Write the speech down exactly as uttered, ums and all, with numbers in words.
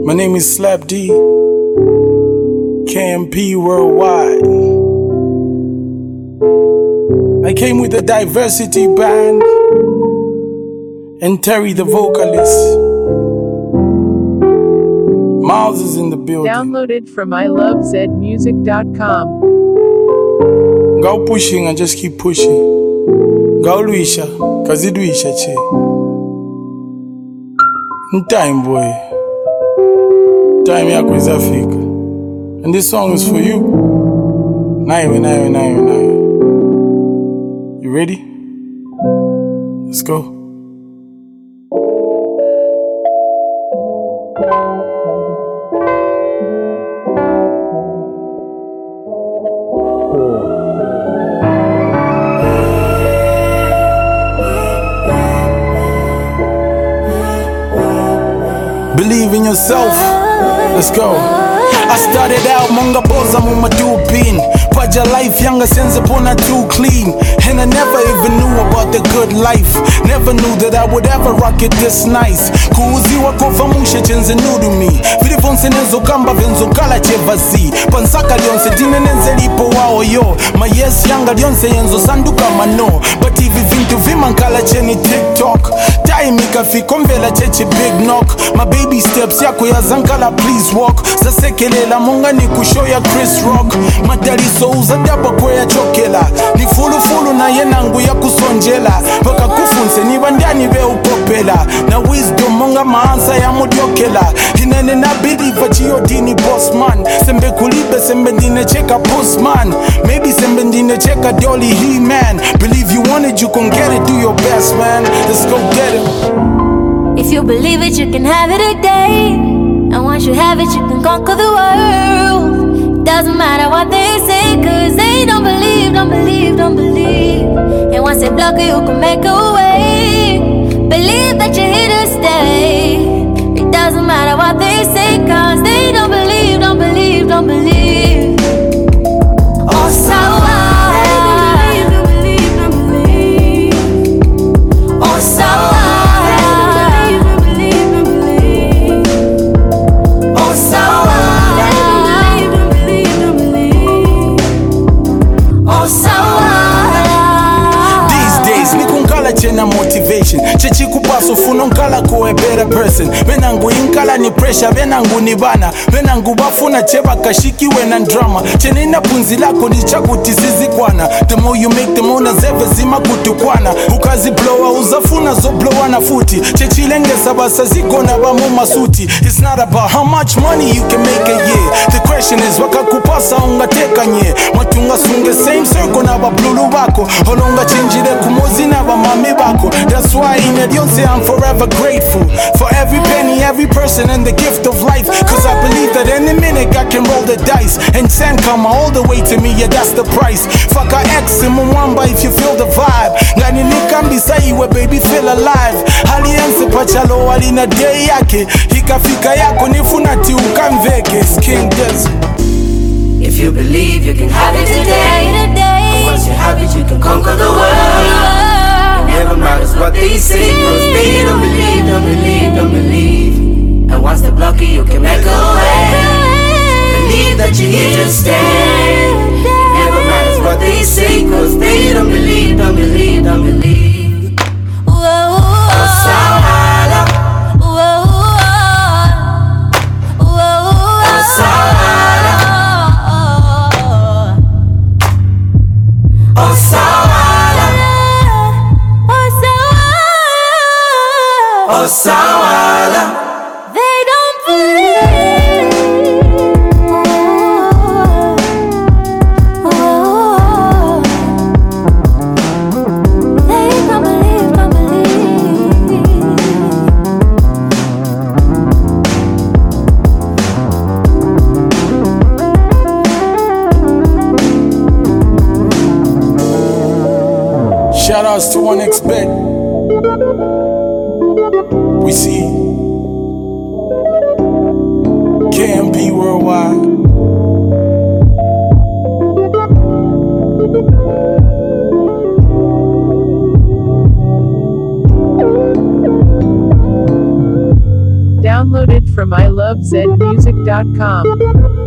My name is Slap D, K M P Worldwide. I came with a diversity band and Terry the vocalist. Miles is in the building. Downloaded from I love zed music dot com. Go pushing and just keep pushing. Go Luisha, kazi Luisha che. In time boy. Time yako izafika. And this song is for you. Naiwe, naiwe, naiwe, naiwe. You ready? Let's go. Believe in yourself. Let's go. I started out munga boza muma dupin. Paja life younger sense upon a too clean. And I never even knew about the good life. Never knew that I would ever rock it this nice. Kuuzi wako vamushe chenze nudu mi. Vili fonse nenzo kamba venzo kala chevazi. Pansaka lionse dine nenze lipo wao yo. Ma yes younger lionse yenzo sanduka mano. But hivi vintu vimankala cheni TikTok. Time ikafika mvela cheche big knock. My baby steps yako ya zankala please walk. Sasekelela munga ni kushoya Chris Rock. Madariso uza daba kwe ya chokela. Ni fulu fulu na yenangu ya kusonjela. Paka kufunse ni bandani ve upopela. Na wisdom munga maansa ya mudiokela. Hinene na bidi vachio dini boss man. Sembe kulibe sembe dine cheka postman. Maybe sembe dine cheka dolly he man. Believe you want it you can get it, do your best man. Let's go get it. If you believe it you can have it today. And once you have it you can conquer the world. Doesn't matter what they say, cause they don't believe, don't believe, don't believe. And once they block you, you can make a way. Believe that you're here to stay. It doesn't matter what they say, cause they don't believe, don't believe, don't believe. Oh, sawa. Don't believe, don't believe, don't believe. Oh, sawa. Don't believe, don't believe, don't believe. Oh, sawa. Chena motivation chechi kupaso funo nkala ko a better person benangu inkala ni pressure benangu ni bana benangu bafuna cheba kashikiwe na drama chena ina punzi lako ni chakuti sizikwana. The more you make the more na zeve zima kutukwana ukazi blowa uzafuna zo blowa na futi chechi lengesa basa ziko na bamu masuti. It's not about how much money you can make a year. The question is wakakupasa ungateka nye matunga sunge same circle na bablulu bako holonga chenjire kumozi na bamami bako. That's why in Edionse I'm forever grateful for every penny, every person and the gift of life. Cause I believe that any minute I can roll the dice and send come all the way to me, yeah that's the price. Fuck a ex in Mwamba if you feel the vibe. Ngani nikambi saiwe baby feel alive. Halianse pachalo alina day yake. Hikafika yako nifunati ukamveke. King Desert. If you believe you can have it today, and once you have it you can conquer the world. It never matters what they say, cause they don't believe, don't believe, don't believe. And once they block you, you can make a way. Believe that you're here to stay. It never matters what they say, cause they don't believe, don't believe, don't believe. Oh, Sawala. Oh, Sawala. Oh, Sawala. Oh, Sawala. They don't believe. Oh, oh. They don't believe, don't believe. Shoutouts to one X Bet. We see K M P Worldwide. Downloaded from I love zed music dot com.